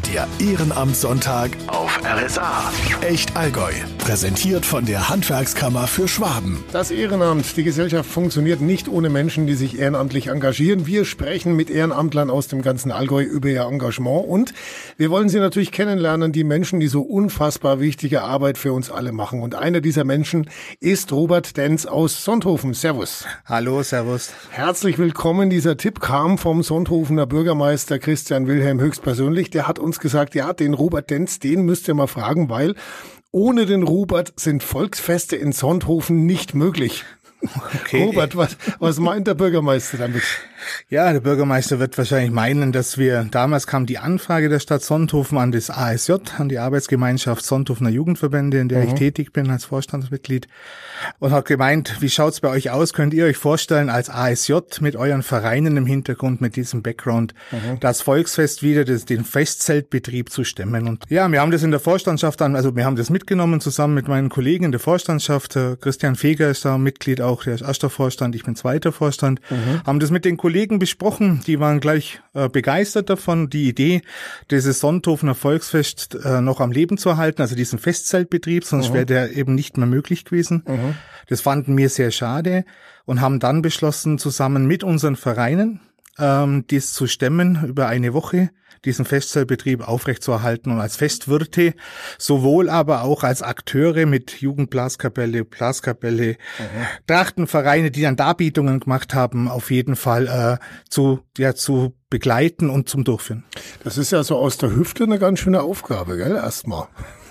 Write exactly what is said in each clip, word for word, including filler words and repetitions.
Der Ehrenamtssonntag auf R S A. Echt Allgäu. Präsentiert von der Handwerkskammer für Schwaben. Das Ehrenamt. Die Gesellschaft funktioniert nicht ohne Menschen, die sich ehrenamtlich engagieren. Wir sprechen mit Ehrenamtlern aus dem ganzen Allgäu über ihr Engagement. Und wir wollen sie natürlich kennenlernen, die Menschen, die so unfassbar wichtige Arbeit für uns alle machen. Und einer dieser Menschen ist Robert Denz aus Sonthofen. Servus. Hallo, servus. Herzlich willkommen. Dieser Tipp kam vom Sonthofener Bürgermeister Christian Wilhelm höchstpersönlich. Der hat uns gesagt, ja, den Robert Denz, den müsst ihr mal fragen, weil ohne den Robert sind Volksfeste in Sonthofen nicht möglich. Okay. Robert, was, was meint der Bürgermeister damit? Ja, der Bürgermeister wird wahrscheinlich meinen, dass wir, damals kam die Anfrage der Stadt Sonthofen an das A S J, an die Arbeitsgemeinschaft Sonthofener Jugendverbände, in der mhm. ich tätig bin als Vorstandsmitglied, und hat gemeint, wie schaut's bei euch aus? Könnt ihr euch vorstellen, als A S J mit euren Vereinen im Hintergrund, mit diesem Background, mhm. das Volksfest wieder, das, den Festzeltbetrieb zu stemmen? Und ja, wir haben das in der Vorstandschaft dann, also wir haben das mitgenommen zusammen mit meinen Kollegen in der Vorstandschaft. Christian Feger ist da Mitglied auch, der ist erster Vorstand, ich bin zweiter Vorstand, mhm. haben das mit den Kollegen besprochen, die waren gleich äh, begeistert davon, die Idee, dieses Sonthofener Volksfest äh, noch am Leben zu erhalten, also diesen Festzeltbetrieb, sonst mhm. wäre der eben nicht mehr möglich gewesen. Mhm. Das fanden wir sehr schade und haben dann beschlossen, zusammen mit unseren Vereinen ähm, dies zu stemmen über eine Woche, diesen Festzeltbetrieb aufrechtzuerhalten und als Festwirte, sowohl aber auch als Akteure mit Jugendblaskapelle, Blaskapelle, mhm. Trachtenvereine, die dann Darbietungen gemacht haben, auf jeden Fall äh, zu ja zu begleiten und zum Durchführen. Das ist ja so aus der Hüfte eine ganz schöne Aufgabe, gell, erstmal.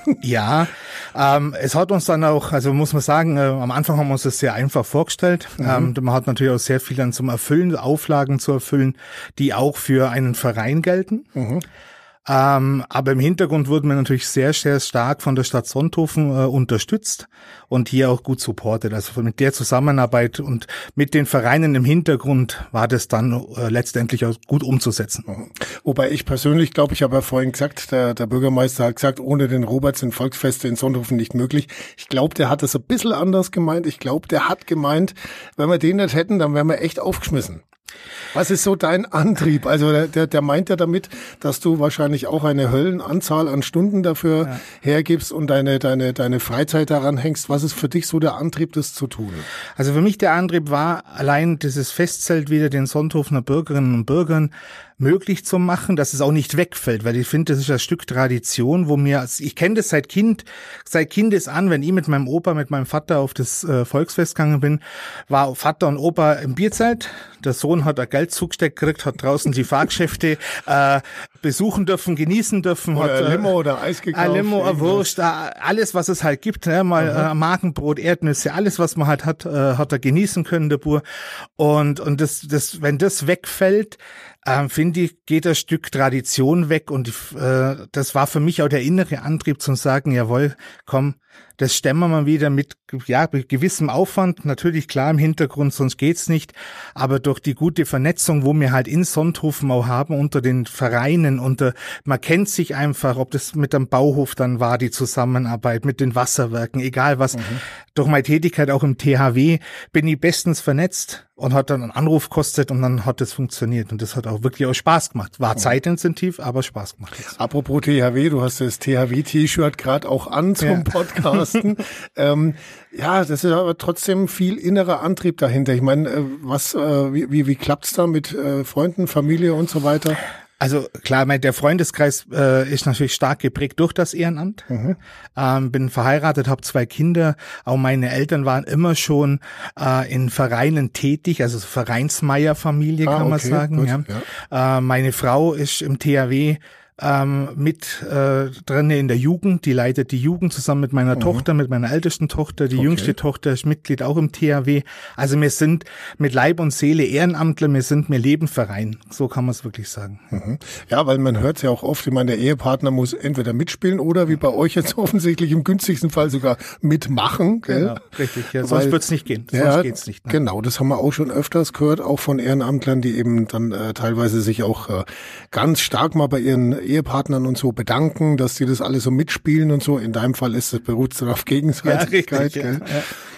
Ja, ähm, es hat uns dann auch, also muss man sagen, äh, am Anfang haben wir uns das sehr einfach vorgestellt. Mhm. Ähm, man hat natürlich auch sehr viel dann zum Erfüllen, Auflagen zu erfüllen, die auch für einen Verein gelten. Mhm. Ähm, aber im Hintergrund wurden wir natürlich sehr, sehr stark von der Stadt Sonthofen äh, unterstützt und hier auch gut supportet. Also mit der Zusammenarbeit und mit den Vereinen im Hintergrund war das dann äh, letztendlich auch gut umzusetzen. Mhm. Wobei ich persönlich glaube, ich habe ja vorhin gesagt, der, der Bürgermeister hat gesagt, ohne den Robert sind Volksfeste in Sonthofen nicht möglich. Ich glaube, der hat das ein bisschen anders gemeint. Ich glaube, der hat gemeint, wenn wir den nicht hätten, dann wären wir echt aufgeschmissen. Was ist so dein Antrieb? Also der, der, der meint ja damit, dass du wahrscheinlich auch eine Höllenanzahl an Stunden dafür ja. hergibst und deine, deine, deine Freizeit daran hängst. Was ist für dich so der Antrieb, das zu tun? Also für mich der Antrieb war, allein dieses Festzelt wieder den Sonthofener Bürgerinnen und Bürgern möglich zu machen, dass es auch nicht wegfällt, weil ich finde, das ist ein Stück Tradition, wo mir, ich kenne das seit Kind, seit Kindes an, wenn ich mit meinem Opa, mit meinem Vater auf das äh, Volksfest gegangen bin, war Vater und Opa im Bierzelt, der Sohn hat ein Geld zugesteckt gekriegt, hat draußen die Fahrgeschäfte äh, besuchen dürfen, genießen dürfen. Oder hat ein Limo oder Eis gekauft. Ein Limo, eine Wurst, alles, was es halt gibt, ne, mal äh, Markenbrot, Erdnüsse, alles, was man halt hat, äh, hat er genießen können, der Bur. Und und das, das, wenn das wegfällt, Ähm, finde ich, geht ein Stück Tradition weg und äh, das war für mich auch der innere Antrieb zum sagen, jawohl, komm, das stemmen wir mal wieder mit ja mit gewissem Aufwand, natürlich klar im Hintergrund, sonst geht's nicht, aber durch die gute Vernetzung, wo wir halt in Sonthofen auch haben, unter den Vereinen, unter man kennt sich einfach, ob das mit dem Bauhof dann war, die Zusammenarbeit, mit den Wasserwerken, egal was, mhm. durch meine Tätigkeit auch im T H W bin ich bestens vernetzt und hat dann einen Anruf gekostet und dann hat das funktioniert und das hat auch wirklich auch Spaß gemacht. War zeitintensiv, aber Spaß gemacht. Jetzt. Apropos T H W, du hast das T H W-T-Shirt gerade auch an zum ja. Podcasten. ähm, ja, das ist aber trotzdem viel innerer Antrieb dahinter. Ich meine, äh, was, äh, wie, wie, wie klappt's da mit äh, Freunden, Familie und so weiter? Also klar, mein, der Freundeskreis äh, ist natürlich stark geprägt durch das Ehrenamt. Mhm. Ähm, bin verheiratet, habe zwei Kinder. Auch meine Eltern waren immer schon äh, in Vereinen tätig, also Vereinsmeier-Familie ah, kann man okay, sagen. Gut, ja. Ja. Äh, meine Frau ist im T H W ähm, mit äh, drin in der Jugend, die leitet die Jugend zusammen mit meiner mhm. Tochter, mit meiner ältesten Tochter, die okay. jüngste Tochter ist Mitglied auch im T H W. Also wir sind mit Leib und Seele Ehrenamtler, wir sind wir leben Verein, so kann man es wirklich sagen. Mhm. Ja, weil man hört es ja auch oft, ich meine, der Ehepartner muss entweder mitspielen oder wie bei euch jetzt offensichtlich im günstigsten Fall sogar mitmachen. Gell? Genau, richtig, ja, sonst wird es nicht gehen, sonst ja, geht's nicht. Ne? Genau, das haben wir auch schon öfters gehört, auch von Ehrenamtlern, die eben dann äh, teilweise sich auch äh, ganz stark mal bei ihren Ehepartnern und so bedanken, dass die das alles so mitspielen und so. In deinem Fall ist es beruht dann auf Gegenseitigkeit. Ja, richtig, ja, ja.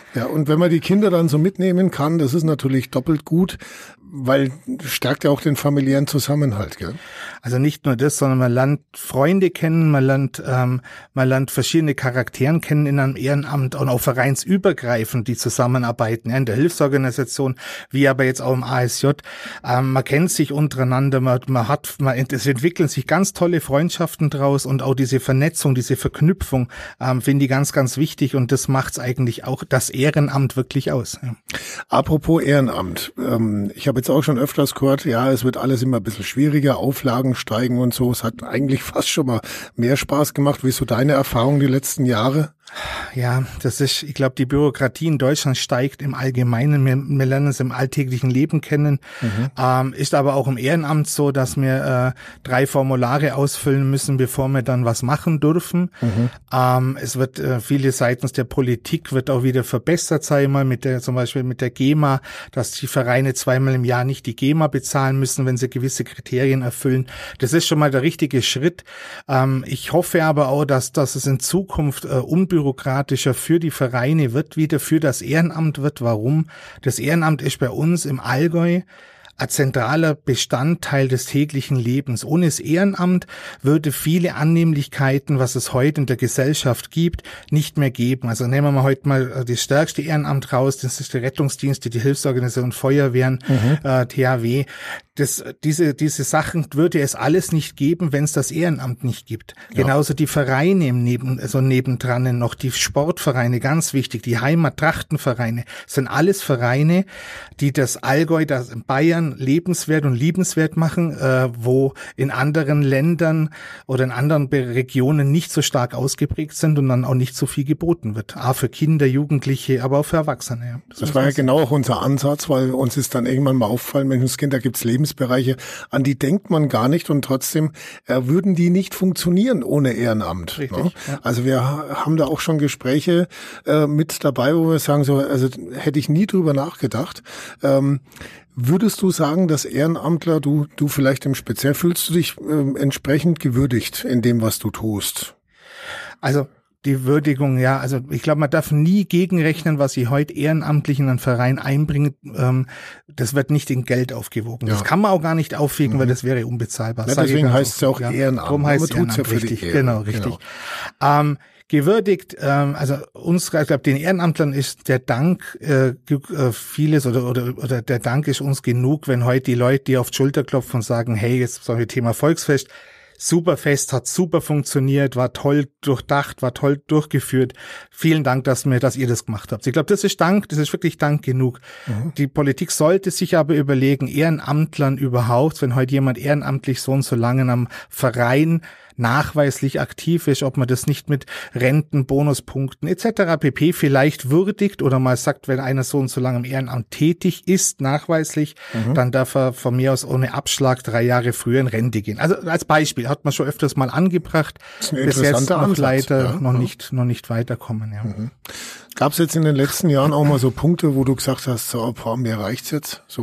Ja, und wenn man die Kinder dann so mitnehmen kann, das ist natürlich doppelt gut, weil stärkt ja auch den familiären Zusammenhalt, gell? Also nicht nur das, sondern man lernt Freunde kennen, man lernt, ähm, man lernt verschiedene Charakteren kennen in einem Ehrenamt und auch vereinsübergreifend, die zusammenarbeiten, ja, in der Hilfsorganisation, wie aber jetzt auch im A S J. Ähm, man kennt sich untereinander, man, man hat, man, es entwickeln sich ganz tolle Freundschaften draus und auch diese Vernetzung, diese Verknüpfung, ähm, finde ich ganz, ganz wichtig und das macht's eigentlich auch das Ehrenamt wirklich aus. Ja. Apropos Ehrenamt, ähm, ich habe jetzt auch schon öfters gehört, ja, es wird alles immer ein bisschen schwieriger, Auflagen steigen und so. Es hat eigentlich fast schon mal mehr Spaß gemacht. Wie ist so deine Erfahrung die letzten Jahre? Ja, das ist, ich glaube, die Bürokratie in Deutschland steigt im Allgemeinen. Wir, wir lernen es im alltäglichen Leben kennen. Mhm. Ähm, ist aber auch im Ehrenamt so, dass wir äh, drei Formulare ausfüllen müssen, bevor wir dann was machen dürfen. Mhm. Ähm, es wird äh, viele seitens der Politik wird auch wieder verbessert, sei mal mit der, zum Beispiel mit der GEMA, dass die Vereine zweimal im Jahr nicht die GEMA bezahlen müssen, wenn sie gewisse Kriterien erfüllen. Das ist schon mal der richtige Schritt. Ähm, ich hoffe aber auch, dass, dass es in Zukunft äh, unbürokratisch bürokratischer für die Vereine wird, wieder für das Ehrenamt wird. Warum? Das Ehrenamt ist bei uns im Allgäu ein zentraler Bestandteil des täglichen Lebens. Ohne das Ehrenamt würde viele Annehmlichkeiten, was es heute in der Gesellschaft gibt, nicht mehr geben. Also nehmen wir mal heute mal das stärkste Ehrenamt raus, das ist der Rettungsdienst, die Hilfsorganisation Feuerwehren, mhm. äh, T H W. Das, diese, diese Sachen würde es alles nicht geben, wenn es das Ehrenamt nicht gibt. Ja. Genauso die Vereine im Neben, also nebendran noch, die Sportvereine, ganz wichtig, die Heimat-Trachtenvereine, sind alles Vereine, die das Allgäu, das Bayern lebenswert und liebenswert machen, äh, wo in anderen Ländern oder in anderen Regionen nicht so stark ausgeprägt sind und dann auch nicht so viel geboten wird. Auch für Kinder, Jugendliche, aber auch für Erwachsene. Ja. Das, das war ja genau auch unser Ansatz, weil uns ist dann irgendwann mal aufgefallen, Menschenskind, da gibt's Lebensbereiche, an die denkt man gar nicht und trotzdem äh, würden die nicht funktionieren ohne Ehrenamt. Richtig, ne? Ja. Also wir haben da auch schon Gespräche äh, mit dabei, wo wir sagen, so, also hätte ich nie drüber nachgedacht. Ähm, Würdest du sagen, dass Ehrenamtler, du du vielleicht im Speziell, fühlst du dich äh, entsprechend gewürdigt in dem, was du tust? Also die Würdigung, ja, also ich glaube, man darf nie gegenrechnen, was sie heute ehrenamtlich in einen Verein einbringen. Ähm, das wird nicht in Geld aufgewogen. Ja. Das kann man auch gar nicht aufwiegen, mhm. weil das wäre unbezahlbar. Ja, deswegen heißt es ja auch ja. Ehrenamt. Darum heißt es Ehrenamt, ja für richtig. Die Ehre. Genau, richtig. Genau. Ähm, gewürdigt, ähm, also uns, ich glaube, den Ehrenamtlern ist der Dank äh, vieles oder, oder oder der Dank ist uns genug, wenn heute die Leute, die auf die Schulter klopfen und sagen, hey, jetzt sagen wir Thema Volksfest, super Fest, hat super funktioniert, war toll durchdacht, war toll durchgeführt. Vielen Dank, dass mir, dass ihr das gemacht habt. Ich glaube, das ist Dank, das ist wirklich Dank genug. Mhm. Die Politik sollte sich aber überlegen, Ehrenamtlern überhaupt, wenn heute jemand ehrenamtlich so und so lange am Verein nachweislich aktiv ist, ob man das nicht mit Renten, Bonuspunkten et cetera pp. Vielleicht würdigt oder mal sagt, wenn einer so und so lange im Ehrenamt tätig ist, nachweislich, mhm. dann darf er von mir aus ohne Abschlag drei Jahre früher in Rente gehen. Also als Beispiel hat man schon öfters mal angebracht, bis jetzt noch Ansatz, leider ja, noch ja. nicht noch nicht weiterkommen. Ja. Mhm. Gab es jetzt in den letzten Jahren auch mal so Punkte, wo du gesagt hast, so, boah, mir reicht's jetzt? So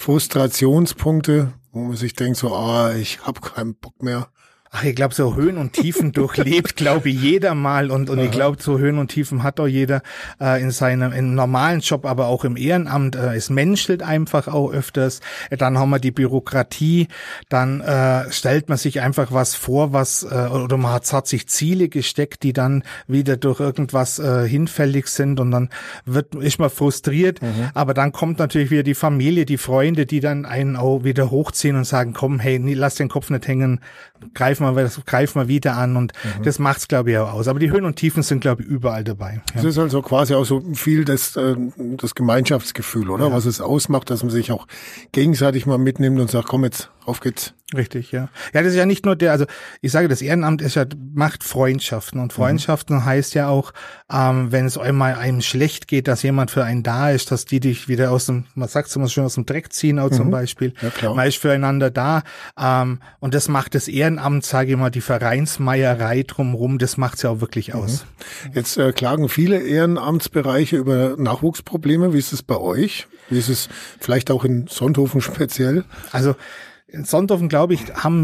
Frustrationspunkte, wo man sich denkt, so, ah, ich habe keinen Bock mehr. Ach, ich glaube, so Höhen und Tiefen durchlebt, glaube ich, jeder mal. Und, und ich glaube, so Höhen und Tiefen hat auch jeder äh, in seinem im normalen Job, aber auch im Ehrenamt. Äh, es menschelt einfach auch öfters. Dann haben wir die Bürokratie. Dann äh, stellt man sich einfach was vor, was äh, oder man hat, hat sich Ziele gesteckt, die dann wieder durch irgendwas äh, hinfällig sind. Und dann wird ist man frustriert. Mhm. Aber dann kommt natürlich wieder die Familie, die Freunde, die dann einen auch wieder hochziehen und sagen, komm, hey, lass den Kopf nicht hängen, greif mal, das greift mal wieder an und mhm. das macht's, glaube ich, auch aus. Aber die Höhen und Tiefen sind, glaube ich, überall dabei. Das ja. ist also quasi auch so viel das, äh, das Gemeinschaftsgefühl, oder? Ja. Was es ausmacht, dass man sich auch gegenseitig mal mitnimmt und sagt, komm jetzt, auf geht's. Richtig, ja. Ja, das ist ja nicht nur der, also ich sage, das Ehrenamt ist ja, macht Freundschaften und Freundschaften mhm. heißt ja auch, ähm, wenn es einmal einem schlecht geht, dass jemand für einen da ist, dass die dich wieder aus dem, man sagt es immer schön, aus dem Dreck ziehen, auch mhm. zum Beispiel. Ja, klar. Man ist füreinander da, ähm, und das macht das Ehrenamt, sage ich mal, die Vereinsmeierei drumherum, das macht's ja auch wirklich aus. Mhm. Jetzt äh, klagen viele Ehrenamtsbereiche über Nachwuchsprobleme. Wie ist es bei euch? Wie ist es vielleicht auch in Sonthofen speziell? Also in Sonthofen, glaube ich, haben wir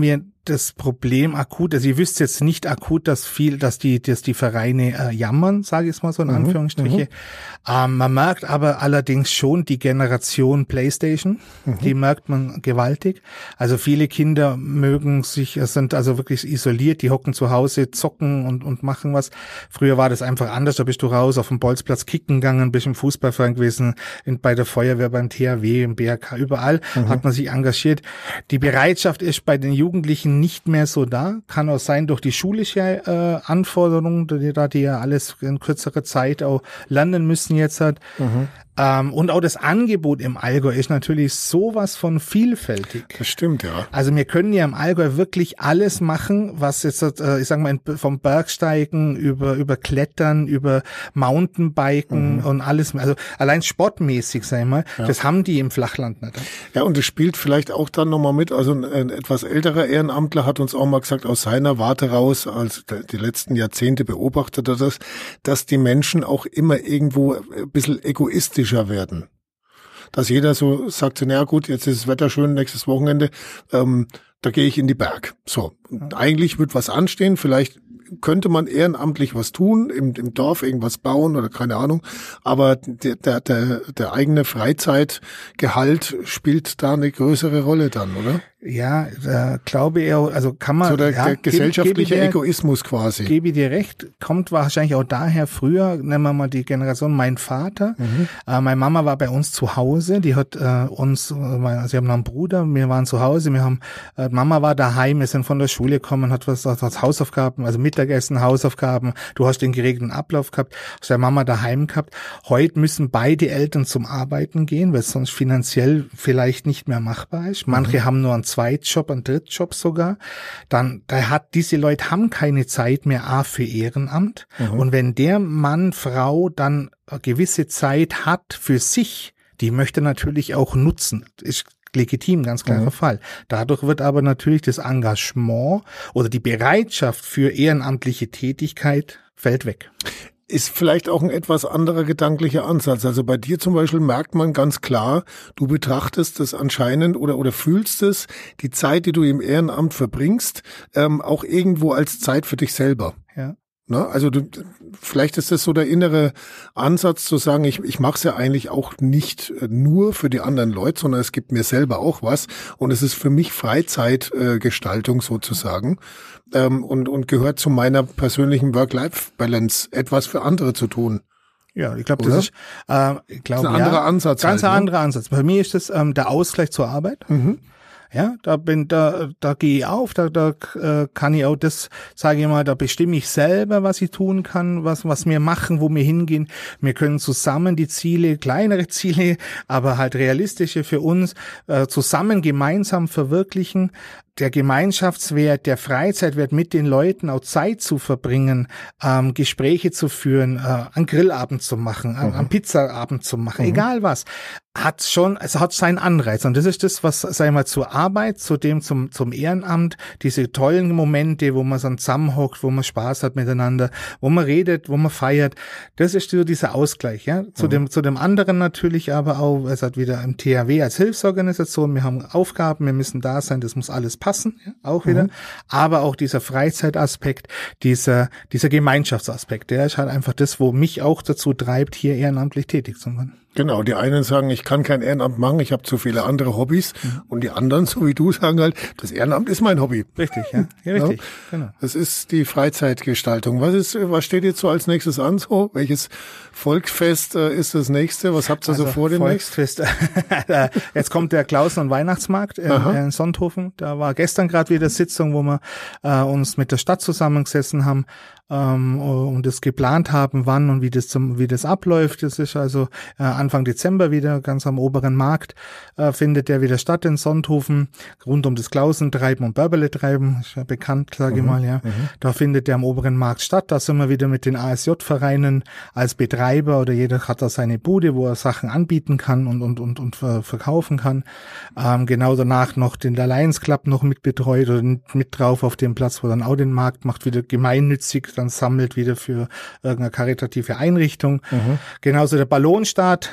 das Problem akut, also ihr wisst jetzt nicht akut, dass viel, dass die, dass die Vereine äh, jammern, sage ich es mal so in mhm, Anführungsstriche. Ähm, man merkt aber allerdings schon die Generation PlayStation, mhm. die merkt man gewaltig. Also viele Kinder mögen sich, sind also wirklich isoliert, die hocken zu Hause, zocken und und machen was. Früher war das einfach anders, da bist du raus auf dem Bolzplatz kicken gegangen, bist im Fußballverein gewesen, in, bei der Feuerwehr, beim T H W, im B R K, überall mhm. hat man sich engagiert. Die Bereitschaft ist bei den Jugendlichen nicht mehr so da. Kann auch sein durch die schulische äh, Anforderungen, die, da die ja alles in kürzerer Zeit auch lernen müssen jetzt hat. Mhm. Ähm, und auch das Angebot im Allgäu ist natürlich sowas von vielfältig. Das stimmt, ja. Also wir können ja im Allgäu wirklich alles machen, was jetzt, äh, ich sag mal, vom Bergsteigen über über Klettern, über Mountainbiken mhm. und alles. Also allein sportmäßig, sag ich mal, ja. das haben die im Flachland nicht. Ja, und es spielt vielleicht auch dann nochmal mit. Also ein, ein etwas älterer Ehrenamtler hat uns auch mal gesagt, aus seiner Warte raus, als die letzten Jahrzehnte beobachtet er das, dass die Menschen auch immer irgendwo ein bisschen egoistisch werden. Dass jeder so sagt, so, naja gut, jetzt ist das Wetter schön, nächstes Wochenende, ähm, da gehe ich in die Berg. So, und eigentlich wird was anstehen, vielleicht könnte man ehrenamtlich was tun, im, im Dorf irgendwas bauen oder keine Ahnung, aber der, der, der, der eigene Freizeitgehalt spielt da eine größere Rolle dann, oder? Ja, äh, glaube ich, also kann man... So der, ja, der gesellschaftliche gebe, gebe Egoismus quasi. Gebe ich dir recht, kommt wahrscheinlich auch daher früher, nennen wir mal die Generation, mein Vater, mhm. äh, meine Mama war bei uns zu Hause, die hat äh, uns, äh, sie haben noch einen Bruder, wir waren zu Hause, wir haben, äh, Mama war daheim, wir sind von der Schule gekommen, hat was, hat Hausaufgaben, also Mittagessen, Hausaufgaben, du hast den geregelten Ablauf gehabt, hast deine Mama daheim gehabt. Heute müssen beide Eltern zum Arbeiten gehen, weil es sonst finanziell vielleicht nicht mehr machbar ist. Manche mhm. haben nur einen Zweitjob, einen Drittjob sogar. Dann, da hat, diese Leute haben keine Zeit mehr A für Ehrenamt. Mhm. Und wenn der Mann, Frau dann eine gewisse Zeit hat für sich, die möchte natürlich auch nutzen. Ist legitim, ganz klarer mhm. Fall. Dadurch wird aber natürlich das Engagement oder die Bereitschaft für ehrenamtliche Tätigkeit fällt weg. Ist vielleicht auch ein etwas anderer gedanklicher Ansatz. Also bei dir zum Beispiel merkt man ganz klar, du betrachtest das anscheinend oder oder fühlst es, die Zeit, die du im Ehrenamt verbringst, ähm, auch irgendwo als Zeit für dich selber. Ja. Ne? Also du, vielleicht ist das so der innere Ansatz zu sagen, ich, ich mache es ja eigentlich auch nicht nur für die anderen Leute, sondern es gibt mir selber auch was und es ist für mich Freizeitgestaltung äh, sozusagen ähm, und, und gehört zu meiner persönlichen Work-Life-Balance, etwas für andere zu tun. Ja, ich glaube, das ist, äh, ich glaube, ein anderer ja, Ansatz. Ganz halt, ein ne? anderer Ansatz. Bei mir ist das ähm, der Ausgleich zur Arbeit. Mhm. Ja, da bin, da, da gehe ich auf, da, da äh, kann ich auch das, sage ich mal, da bestimme ich selber, was ich tun kann, was, was wir machen, wo wir hingehen. Wir können zusammen die Ziele, kleinere Ziele, aber halt realistische für uns, äh, zusammen gemeinsam verwirklichen. Der Gemeinschaftswert, der Freizeitwert mit den Leuten, auch Zeit zu verbringen, ähm, Gespräche zu führen, äh, einen Grillabend zu machen, mhm. einen Pizzaabend zu machen, mhm. egal was, hat schon, es hat seinen Anreiz. Und das ist das, was, sag ich mal, zur Arbeit, zu dem, zum, zum Ehrenamt, diese tollen Momente, wo man dann zusammenhockt, wo man Spaß hat miteinander, wo man redet, wo man feiert. Das ist so dieser Ausgleich, ja. Zu mhm. dem, zu dem anderen natürlich aber auch, es hat wieder im T H W als Hilfsorganisation, wir haben Aufgaben, wir müssen da sein, das muss alles passen, ja, auch wieder. Mhm. Aber auch dieser Freizeitaspekt, dieser, dieser Gemeinschaftsaspekt, der ist halt einfach das, wo mich auch dazu treibt, hier ehrenamtlich tätig zu werden. Genau, die einen sagen, ich kann kein Ehrenamt machen, ich habe zu viele andere Hobbys. Mhm. Und die anderen, so wie du, sagen halt, das Ehrenamt ist mein Hobby. Richtig, ja, ja richtig. Ja, genau. Das ist die Freizeitgestaltung. Was ist, was steht jetzt so als nächstes an? So, welches Volksfest äh, ist das nächste? Was habt ihr also so vor demnächst? Volksfest. Jetzt kommt der Klausen- und Weihnachtsmarkt in, in Sonthofen. Da war gestern gerade wieder Sitzung, wo wir äh, uns mit der Stadt zusammengesessen haben ähm, und das geplant haben, wann und wie das zum, wie das abläuft. Das ist also äh, Anfang Dezember wieder, ganz am oberen Markt, äh, findet der wieder statt in Sonthofen, rund um das Klausentreiben und Börberle-Treiben, ist ja bekannt, sage ich mhm, mal, ja. Mhm. Da findet der am oberen Markt statt. Da sind wir wieder mit den A S J-Vereinen als Betreiber oder jeder hat da seine Bude, wo er Sachen anbieten kann und und und und verkaufen kann. Ähm, genau danach noch den Lions Club noch mit betreut oder mit drauf auf dem Platz, wo dann auch den Markt macht, wieder gemeinnützig, dann sammelt wieder für irgendeine karitative Einrichtung. Mhm. Genauso der Ballonstart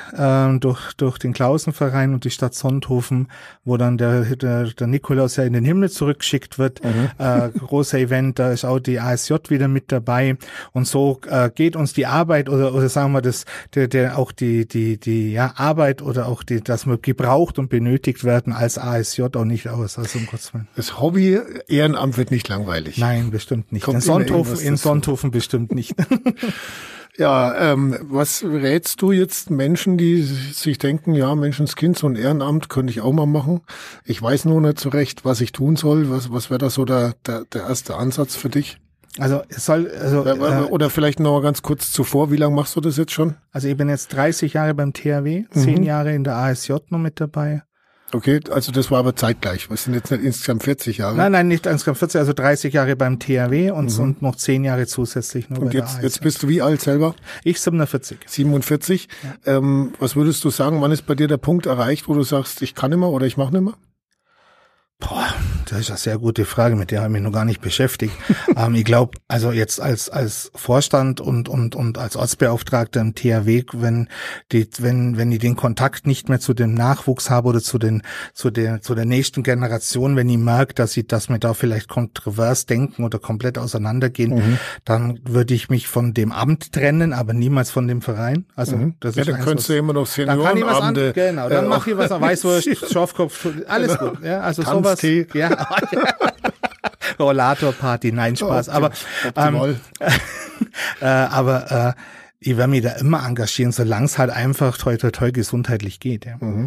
äh, durch durch den Klausenverein und die Stadt Sonthofen, wo dann der der, der Nikolaus ja in den Himmel zurückgeschickt wird. Mhm. Äh, großer Event, da ist auch die A S J wieder mit dabei und so äh, geht uns die Arbeit oder oder sagen wir das der der auch die die die ja Arbeit oder auch die dass wir gebraucht und benötigt werden als A S J auch nicht aus. Also um Gottes Willen. Das Hobby Ehrenamt wird nicht langweilig. Nein, bestimmt nicht. Kommt in Sonthofen in Sonthofen bestimmt nicht. Ja, ähm, was rätst du jetzt Menschen, die sich denken, ja, Menschenskind, so ein Ehrenamt könnte ich auch mal machen. Ich weiß nur nicht so recht, was ich tun soll. Was, was wäre da so der, der, der erste Ansatz für dich? Also es soll also oder, oder vielleicht noch mal ganz kurz zuvor, wie lange machst du das jetzt schon? Also ich bin jetzt dreißig Jahre beim T H W, zehn mhm. Jahre in der A S J noch mit dabei. Okay, also das war aber zeitgleich. Was sind jetzt nicht insgesamt vierzig Jahre? Nein, nein, nicht insgesamt vierzig, also dreißig Jahre beim T H W und, mhm. und noch zehn Jahre zusätzlich noch und bei jetzt, der A S J. Jetzt bist du wie alt selber? Ich siebenundvierzig. siebenundvierzig. Ja. Ähm, was würdest du sagen, wann ist bei dir der Punkt erreicht, wo du sagst, ich kann nicht mehr oder ich mache nicht mehr? Boah, das ist eine sehr gute Frage, mit der habe ich mich noch gar nicht beschäftigt. ähm, ich glaube, also jetzt als als Vorstand und und und als Ortsbeauftragter im T H W, wenn die wenn wenn ich den Kontakt nicht mehr zu dem Nachwuchs habe oder zu den zu der zu der nächsten Generation, wenn ich merke, dass ich dass wir da vielleicht kontrovers denken oder komplett auseinandergehen, mhm. dann würde ich mich von dem Amt trennen, aber niemals von dem Verein. Also mhm. das ja, ist dann könntest du immer noch Seniorenabende. An, genau, dann äh, mache ich was, Weißwurst, Schafkopf, alles genau. gut. Ja, also sowas. Tee. Ja. Rollatorparty, nein, Spaß. Oh, aber ähm, äh, aber äh, ich werde mich da immer engagieren, solange es halt einfach toi toi toi gesundheitlich geht. Ja. Mhm.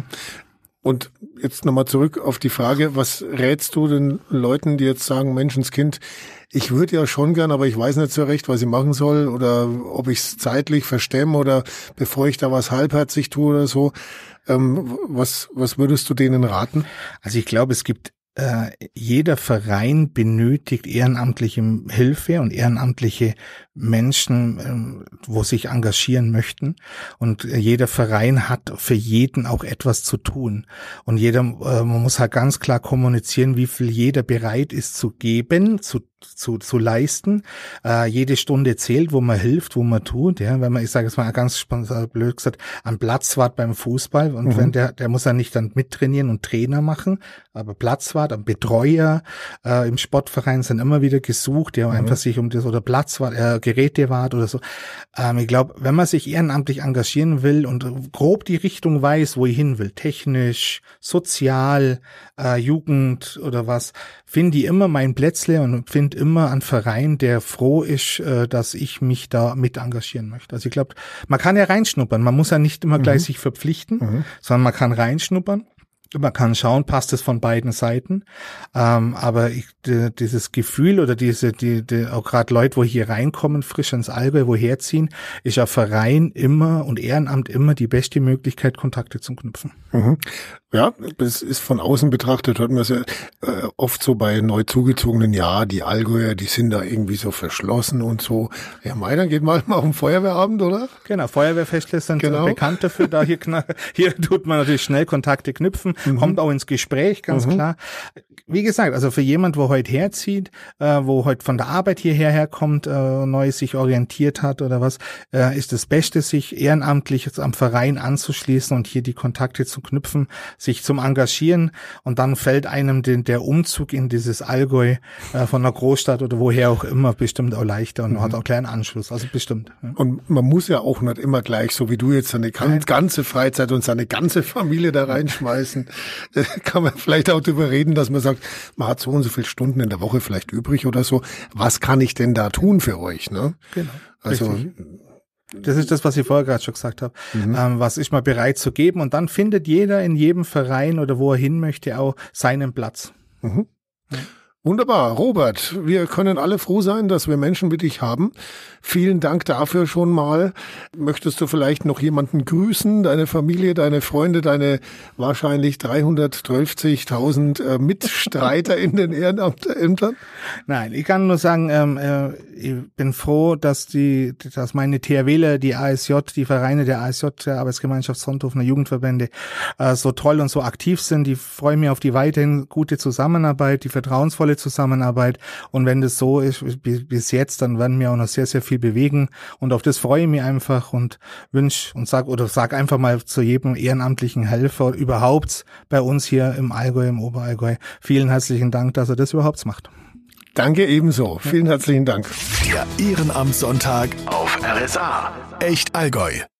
Und jetzt nochmal zurück auf die Frage, was rätst du den Leuten, die jetzt sagen, Menschenskind, ich würde ja schon gern, aber ich weiß nicht so recht, was ich machen soll oder ob ich es zeitlich verstemme oder bevor ich da was halbherzig tue oder so. Ähm, was, was würdest du denen raten? Also ich glaube, es gibt Äh, jeder Verein benötigt ehrenamtliche Hilfe und ehrenamtliche Menschen, äh, wo sich engagieren möchten. Und äh, jeder Verein hat für jeden auch etwas zu tun. Und jeder, äh, man muss halt ganz klar kommunizieren, wie viel jeder bereit ist zu geben, zu zu zu leisten. Äh, jede Stunde zählt, wo man hilft, wo man tut. Ja, wenn man, ich sage jetzt mal ganz blöd gesagt, am Platzwart beim Fußball und mhm. wenn der, der muss ja nicht dann mittrainieren und Trainer machen, aber Platzwart, ein Betreuer äh, im Sportverein sind immer wieder gesucht, die haben mhm. einfach sich um das oder Platzwart, äh, Gerätewart oder so. Ähm, ich glaube, wenn man sich ehrenamtlich engagieren will und grob die Richtung weiß, wo ich hin will, technisch, sozial, äh, Jugend oder was, finde ich immer mein Plätzle und finde immer einen Verein, der froh ist, äh, dass ich mich da mit engagieren möchte. Also ich glaube, man kann ja reinschnuppern. Man muss ja nicht immer mhm. gleich sich verpflichten, mhm. sondern man kann reinschnuppern. Man kann schauen, passt es von beiden Seiten. Ähm, aber ich, die, dieses Gefühl oder diese, die, die auch gerade Leute, wo hier reinkommen, frisch ins Allgäu, woher ziehen, ist ja Verein immer und Ehrenamt immer die beste Möglichkeit, Kontakte zu knüpfen. Mhm. Ja, das ist von außen betrachtet, hört man es ja äh, oft so bei neu zugezogenen, ja, die Allgäuer, die sind da irgendwie so verschlossen und so. Ja, mei, dann geht mal auf den Feuerwehrabend, oder? Genau, Feuerwehrfeste sind genau. bekannt dafür, da hier, hier tut man natürlich schnell Kontakte knüpfen, mhm. kommt auch ins Gespräch, ganz mhm. klar. Wie gesagt, also für jemand, wo heute herzieht, äh, wo heute von der Arbeit hierher herkommt, äh, neu sich orientiert hat oder was, äh, ist das Beste, sich ehrenamtlich am Verein anzuschließen und hier die Kontakte zu knüpfen, sich zum Engagieren und dann fällt einem den, der Umzug in dieses Allgäu äh, von einer Großstadt oder woher auch immer bestimmt auch leichter und man mhm. hat auch kleinen Anschluss, also bestimmt. Ja. Und man muss ja auch nicht immer gleich, so wie du jetzt, seine ganze Freizeit und seine ganze Familie da reinschmeißen. Da kann man vielleicht auch drüber reden, dass man sagt, man hat so und so viele Stunden in der Woche vielleicht übrig oder so. Was kann ich denn da tun für euch? Ne? Genau. Also richtig. Das ist das, was ich vorher gerade schon gesagt habe. Mhm. Ähm, was ist man bereit zu geben? Und dann findet jeder in jedem Verein oder wo er hin möchte auch seinen Platz. Mhm. Ja. Wunderbar, Robert, wir können alle froh sein, dass wir Menschen wie dich haben. Vielen Dank dafür schon mal. Möchtest du vielleicht noch jemanden grüßen, deine Familie, deine Freunde, deine wahrscheinlich dreihundertzwölfzigtausend äh, Mitstreiter in den Ehrenämtern? Nein, ich kann nur sagen, ähm, äh, ich bin froh, dass die, dass meine THWler, die A S J, die Vereine der A S J, der Arbeitsgemeinschaft Sonthofener Jugendverbände, äh, so toll und so aktiv sind. Ich freue mich auf die weiterhin gute Zusammenarbeit, die vertrauensvolle tolle Zusammenarbeit. Und wenn das so ist bis jetzt, dann werden wir auch noch sehr, sehr viel bewegen. Und auf das freue ich mich einfach und wünsche und sag oder sag einfach mal zu jedem ehrenamtlichen Helfer überhaupt bei uns hier im Allgäu, im Oberallgäu, vielen herzlichen Dank, dass er das überhaupt macht. Danke ebenso. Vielen herzlichen Dank. Der Ehrenamtssonntag auf R S A. Echt Allgäu.